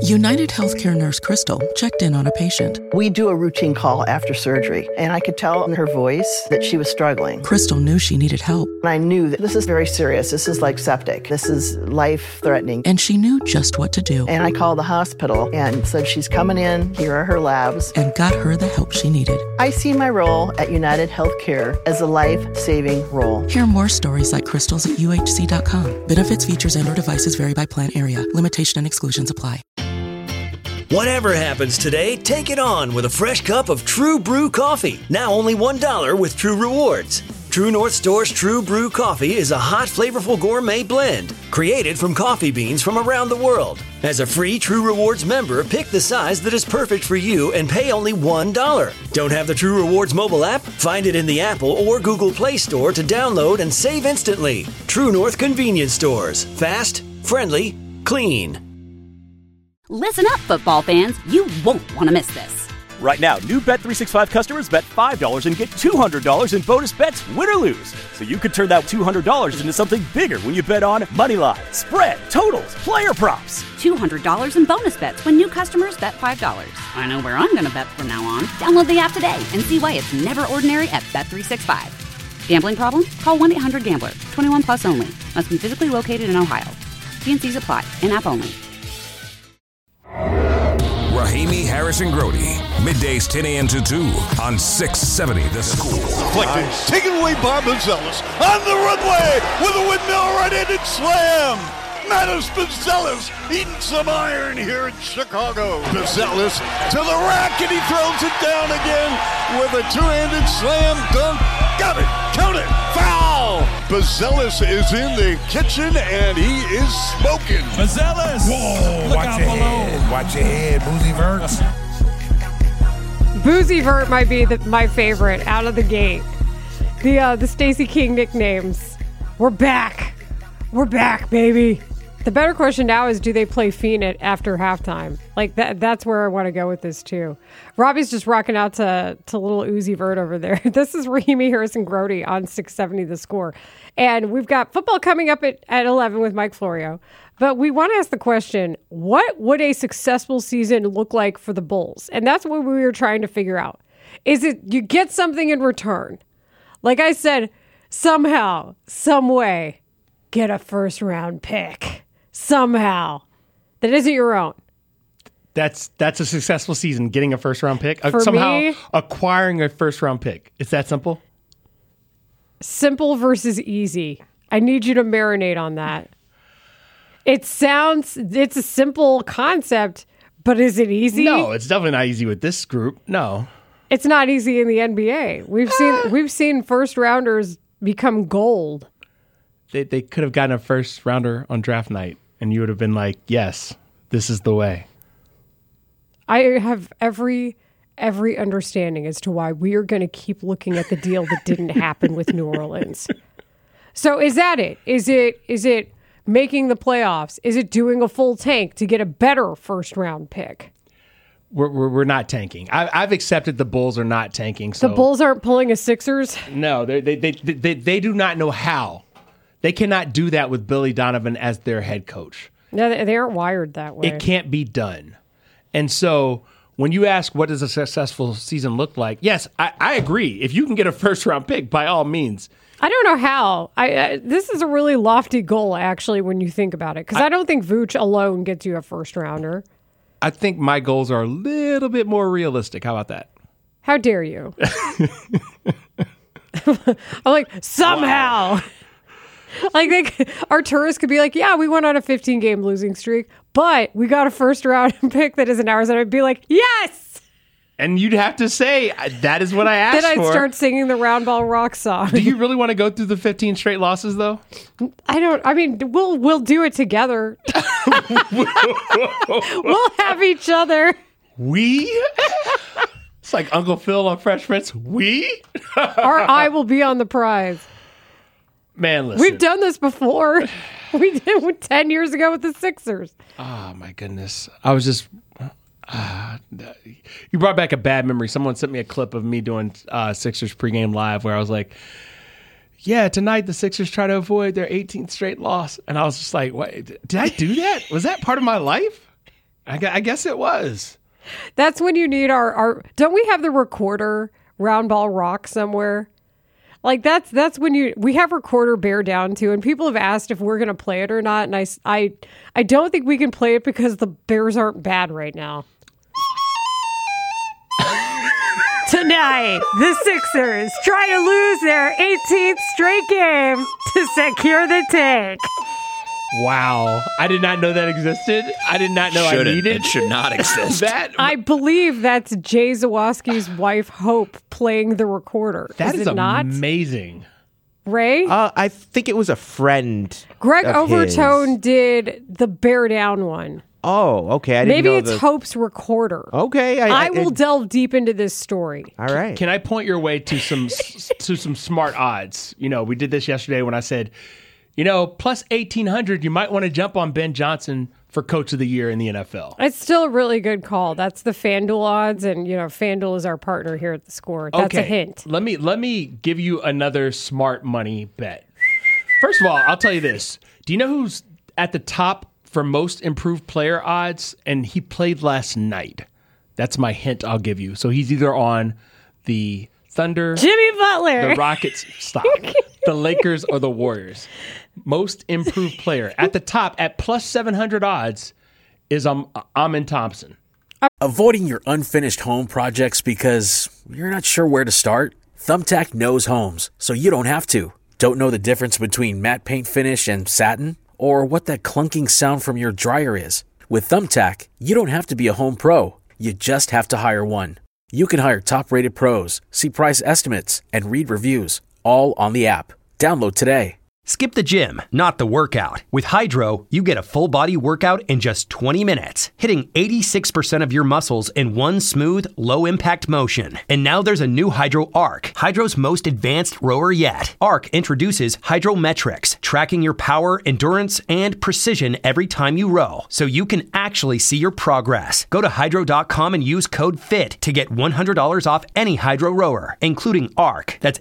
United Healthcare nurse Crystal checked in on a patient. We do a routine call after surgery, and I could tell in her voice that she was struggling. Crystal knew she needed help. And I knew that this is very serious. This is like septic. This is life-threatening. And she knew just what to do. And I called the hospital and said, she's coming in, here are her labs. And got her the help she needed. I see my role at United Healthcare as a life-saving role. Hear more stories like Crystal's at UHC.com. Benefits, features, and/or devices vary by plan area. Limitation and exclusions apply. Whatever happens today, take it on with a fresh cup of True Brew coffee. Now only $1 with True Rewards. True North Store's True Brew coffee is a hot, flavorful gourmet blend created from coffee beans from around the world. As a free True Rewards member, pick the size that is perfect for you and pay only $1. Don't have the True Rewards mobile app? Find it in the Apple or Google Play Store to download and save instantly. True North Convenience Stores. Fast, friendly, clean. Listen up, football fans. You won't want to miss this. Right now, new Bet365 customers bet $5 and get $200 in bonus bets, win or lose. So you could turn that $200 into something bigger when you bet on money line, spread, totals, player props. $200 in bonus bets when new customers bet $5. I know where I'm going to bet from now on. Download the app today and see why it's never ordinary at Bet365. Gambling problem? Call 1-800-GAMBLER. 21 plus only. Must be physically located in Ohio. T&Cs apply. In-app only. Rahimi, Harris, and Grody. Middays 10 a.m. to 2 on 670 The Score. Deflected, taken away by Buzelis on the runway with a windmill right-handed slam. Matos Buzelis eating some iron here in Chicago. Buzelis to the rack, and he throws it down again with a two-handed slam dunk. Got it, count it, foul. Buzelis is in the kitchen, and he is smoking. Buzelis! Whoa, Look watch out your below. head. Watch your head, Boozy Vert. Boozy Vert might be my favorite out of the gate. The Stacey King nicknames. We're back. We're back, baby. The better question now is, do they play Fiend after halftime? Like that's where I want to go with this too. Robbie's just rocking out to little Uzi Vert over there. This is Rahimi, Harris, and Grody on 670 The Score. And we've got football coming up at 11 with Mike Florio. But we want to ask the question, what would a successful season look like for the Bulls? And that's what we were trying to figure out. Is it you get something in return? Like I said, somehow, some way, get a first round pick. Somehow. That isn't your own. That's a successful season, getting a first-round pick. For somehow me, acquiring a first-round pick. It's that simple? Simple versus easy. I need you to marinate on that. It's a simple concept, but is it easy? No, it's definitely not easy with this group. No. It's not easy in the NBA. We've seen first-rounders become gold. They could have gotten a first-rounder on draft night, and you would have been like, yes, this is the way. I have every understanding as to why we are going to keep looking at the deal that didn't happen with New Orleans. So is that it? Is it making the playoffs? Is it doing a full tank to get a better first-round pick? We're not tanking. I've accepted the Bulls are not tanking. So the Bulls aren't pulling a Sixers? No, they do not know how. They cannot do that with Billy Donovan as their head coach. No, they aren't wired that way. It can't be done. And so when you ask what does a successful season look like, yes, I agree. If you can get a first-round pick, by all means. I don't know how. This is a really lofty goal, actually, when you think about it. Because I don't think Vooch alone gets you a first-rounder. I think my goals are a little bit more realistic. How about that? How dare you? I'm like, somehow. Wow. Like Arturas could be like, yeah, we went on a 15-game losing streak, but we got a first-round pick that isn't ours. And I'd be like, yes! And you'd have to say, that is what I asked for. Then I'd start singing the Round Ball Rock song. Do you really want to go through the 15 straight losses, though? We'll do it together. We'll have each other. We? It's like Uncle Phil on Fresh Prince. We? Our eye will be on the prize. Man, listen. We've done this before. We did it 10 years ago with the Sixers. Oh, my goodness. I was just... you brought back a bad memory. Someone sent me a clip of me doing Sixers pregame live where I was like, yeah, tonight the Sixers try to avoid their 18th straight loss. And I was just like, what? Did I do that? Was that part of my life? I guess it was. That's when you need our don't we have the recorder Round Ball Rock somewhere? Like that's when we have recorder Bear Down too, and people have asked if we're going to play it or not, and I don't think we can play it because the Bears aren't bad right now. Tonight, the Sixers try to lose their 18th straight game to secure the tank. Wow. I did not know that existed. I did not know I needed. It should not exist. That. I believe that's Jay Zawoski's wife, Hope, playing the recorder. That is it not? Amazing. Ray? I think it was a friend. Greg of Overtone his. did the Bear Down one. Oh, okay. I didn't Maybe know it's Hope's recorder. Okay. I will delve deep into this story. All right. Can I point your way to some smart odds? You know, we did this yesterday when I said, plus 1,800, you might want to jump on Ben Johnson for Coach of the Year in the NFL. It's still a really good call. That's the FanDuel odds, and FanDuel is our partner here at the Score. That's a hint. Let me give you another smart money bet. First of all, I'll tell you this. Do you know who's at the top for most improved player odds? And he played last night. That's my hint I'll give you. So he's either on the Thunder, Jimmy Butler, the Rockets, stop, the Lakers, or the Warriors. Most improved player at the top at plus 700 odds is Amin Thompson. Avoiding your unfinished home projects because you're not sure where to start? Thumbtack knows homes, so you don't have to. Don't know the difference between matte paint finish and satin? Or what that clunking sound from your dryer is? With Thumbtack, you don't have to be a home pro. You just have to hire one. You can hire top-rated pros, see price estimates, and read reviews, all on the app. Download today. Skip the gym, not the workout. With Hydro, you get a full-body workout in just 20 minutes, hitting 86% of your muscles in one smooth, low-impact motion. And now there's a new Hydro Arc, Hydro's most advanced rower yet. Arc introduces Hydrometrics, tracking your power, endurance, and precision every time you row, so you can actually see your progress. Go to Hydro.com and use code FIT to get $100 off any Hydro rower, including Arc. That's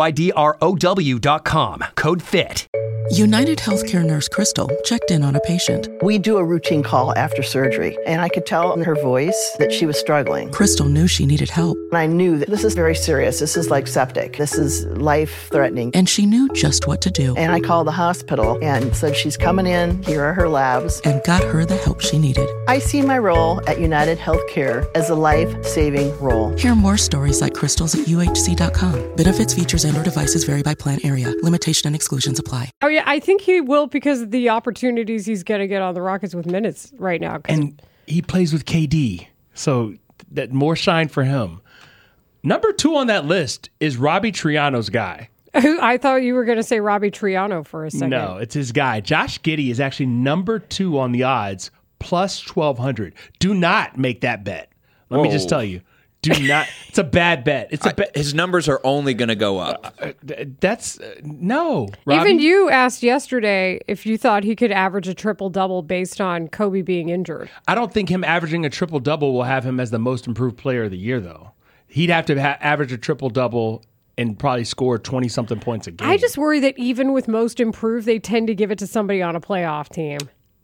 HYDROW.com. Code FIT. United Healthcare nurse Crystal checked in on a patient. We do a routine call after surgery, and I could tell in her voice that she was struggling. Crystal knew she needed help. And I knew that this is very serious. This is like septic. This is life-threatening. And she knew just what to do. And I called the hospital and said, she's coming in. Here are her labs. And got her the help she needed. I see my role at United Healthcare as a life-saving role. Hear more stories like Crystal's at UHC.com. Benefits, features, and/or devices vary by plan area. Limitation and exclusions apply. Oh, yeah, I think he will because of the opportunities he's going to get on the Rockets with minutes right now. And he plays with KD, so that more shine for him. Number 2 on that list is Robbie Triano's guy. I thought you were going to say Robbie Triano for a second. No, it's his guy. Josh Giddey is actually number 2 on the odds, plus 1,200. Do not make that bet. Let me just tell you. Do not. It's a bad bet. His numbers are only going to go up. No. Robbie? Even you asked yesterday if you thought he could average a triple-double based on Kobe being injured. I don't think him averaging a triple-double will have him as the most improved player of the year, though. He'd have to average a triple-double and probably score 20-something points a game. I just worry that even with most improved, they tend to give it to somebody on a playoff team.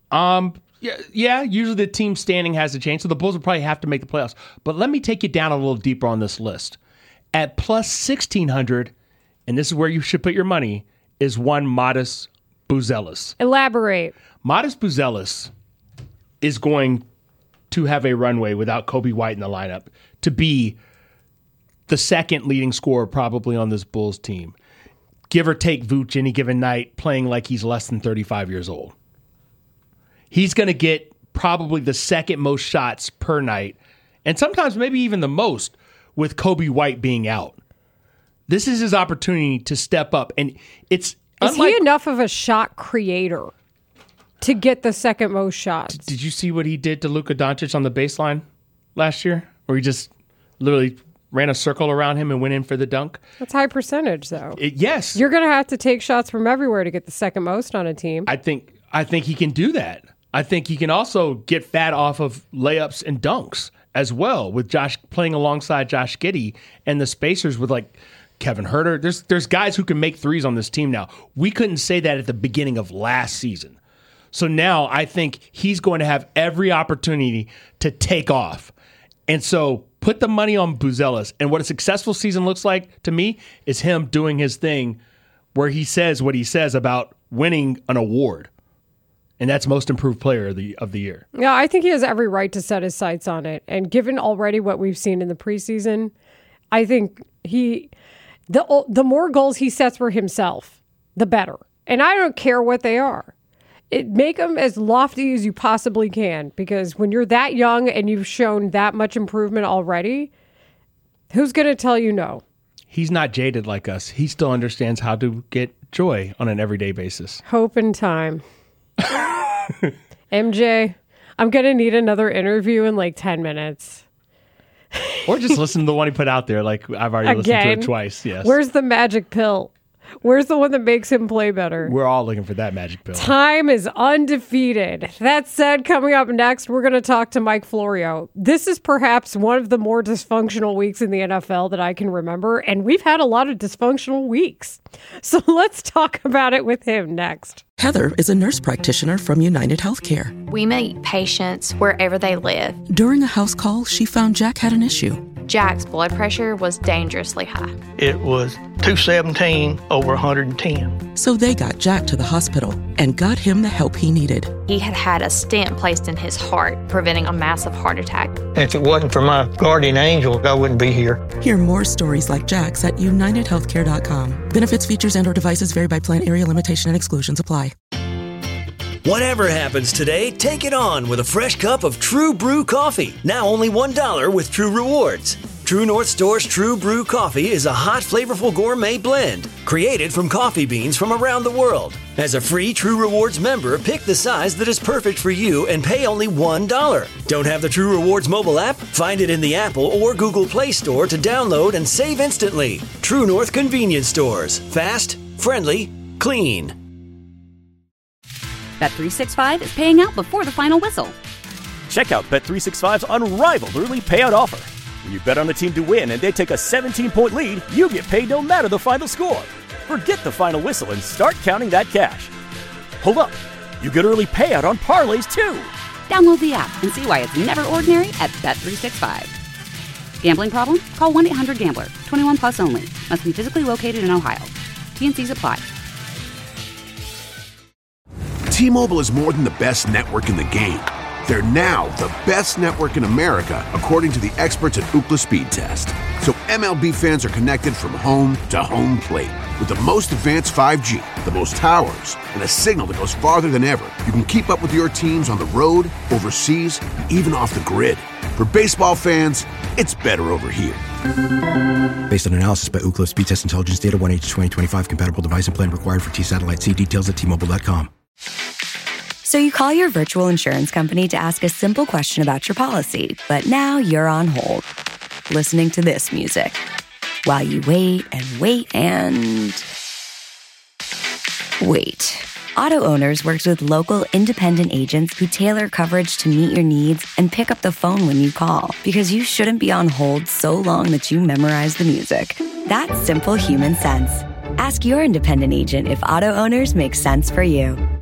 Yeah, usually the team standing has to change, so the Bulls will probably have to make the playoffs. But let me take you down a little deeper on this list. At plus 1,600, and this is where you should put your money, is one Modest Buzelis. Elaborate. Modest Buzelis is going to have a runway without Kobe White in the lineup to be the second leading scorer probably on this Bulls team. Give or take Vooch any given night, playing like he's less than 35 years old. He's going to get probably the second most shots per night, and sometimes maybe even the most with Kobe White being out. This is his opportunity to step up, and it's Is he enough of a shot creator to get the second most shots? Did you see what he did to Luka Doncic on the baseline last year, where he just literally ran a circle around him and went in for the dunk? That's high percentage, though. Yes. You're going to have to take shots from everywhere to get the second most on a team. I think he can do that. I think he can also get fat off of layups and dunks as well, with Josh playing alongside Josh Giddey and the spacers with like Kevin Huerter. There's guys who can make threes on this team now. We couldn't say that at the beginning of last season. So now I think he's going to have every opportunity to take off. And so put the money on Buzelis. And what a successful season looks like to me is him doing his thing where he says what he says about winning an award. And that's most improved player of the year. Yeah, I think he has every right to set his sights on it. And given already what we've seen in the preseason, I think the more goals he sets for himself, the better. And I don't care what they are. Make them as lofty as you possibly can, because when you're that young and you've shown that much improvement already, who's going to tell you no? He's not jaded like us. He still understands how to get joy on an everyday basis. Hope and time. MJ, I'm going to need another interview in like 10 minutes. Or just listen to the one he put out there. Like, I've already listened to it twice. Yes. Where's the magic pill? Where's the one that makes him play better? We're all looking for that magic pill. Time is undefeated. That said, coming up next, we're going to talk to Mike Florio. This is perhaps one of the more dysfunctional weeks in the NFL that I can remember, and we've had a lot of dysfunctional weeks. So let's talk about it with him next. Heather is a nurse practitioner from United Healthcare. We meet patients wherever they live. During a house call, she found Jack had an issue. Jack's blood pressure was dangerously high. It was 217 over 110. So they got Jack to the hospital and got him the help he needed. He had a stent placed in his heart, preventing a massive heart attack. If it wasn't for my guardian angel, I wouldn't be here. Hear more stories like Jack's at UnitedHealthcare.com. Benefits, features, and/or devices vary by plan, area, limitation, and exclusions apply. Whatever happens today, take it on with a fresh cup of True Brew coffee. Now only $1 with True Rewards. True North Store's True Brew coffee is a hot, flavorful gourmet blend created from coffee beans from around the world. As a free True Rewards member, pick the size that is perfect for you and pay only $1. Don't have the True Rewards mobile app? Find it in the Apple or Google Play Store to download and save instantly. True North Convenience Stores. Fast, friendly, clean. Bet365 is paying out before the final whistle. Check out Bet365's unrivaled early payout offer. When you bet on a team to win and they take a 17-point lead, you get paid no matter the final score. Forget the final whistle and start counting that cash. Hold up. You get early payout on parlays, too. Download the app and see why it's never ordinary at Bet365. Gambling problem? Call 1-800-GAMBLER. 21 plus only. Must be physically located in Ohio. T&Cs apply. T-Mobile is more than the best network in the game. They're now the best network in America, according to the experts at Ookla Speed Test. So MLB fans are connected from home to home plate. With the most advanced 5G, the most towers, and a signal that goes farther than ever, you can keep up with your teams on the road, overseas, and even off the grid. For baseball fans, it's better over here. Based on analysis by Ookla Speed Test Intelligence Data, 1H2025 compatible device and plan required for T-Satellite. See details at T-Mobile.com. So you call your virtual insurance company to ask a simple question about your policy, but now you're on hold, listening to this music, while you wait and wait and wait. Auto Owners works with local independent agents who tailor coverage to meet your needs and pick up the phone when you call, because you shouldn't be on hold so long that you memorize the music. That's simple human sense. Ask your independent agent if Auto Owners makes sense for you.